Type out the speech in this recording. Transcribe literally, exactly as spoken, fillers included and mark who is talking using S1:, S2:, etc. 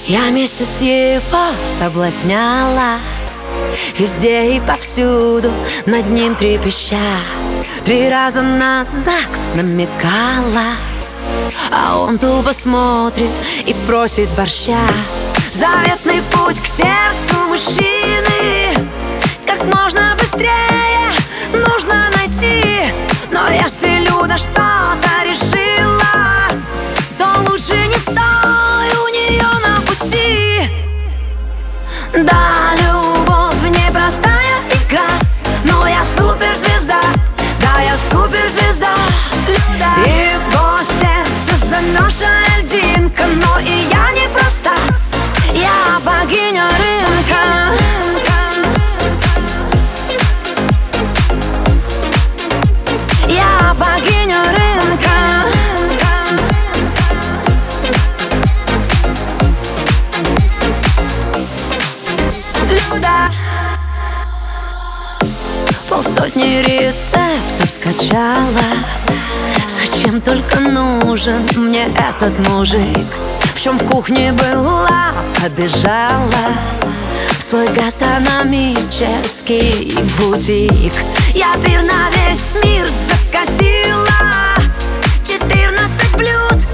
S1: Я месяц его соблазняла, везде и повсюду над ним трепеща. Три раза на ЗАГС намекала, а он тупо смотрит и просит борща. Заветный путь к сердцу мужчины как можно быстрее нужно найти. Но если Люда что-то решила, то лучше не стой у нее на пути. Да, любовь непростая игра, но я суперзвезда, да, я суперзвезда. Его сердце замерзшая льдинка, но и я не проста, я богиня рынка. Я богиня рынка. Люда. Полсотни рецептов скачала, зачем только нужен мне этот мужик? В чем в кухне была, побежала в свой гастрономический бутик. Я пир на весь мир закатила, четырнадцать блюд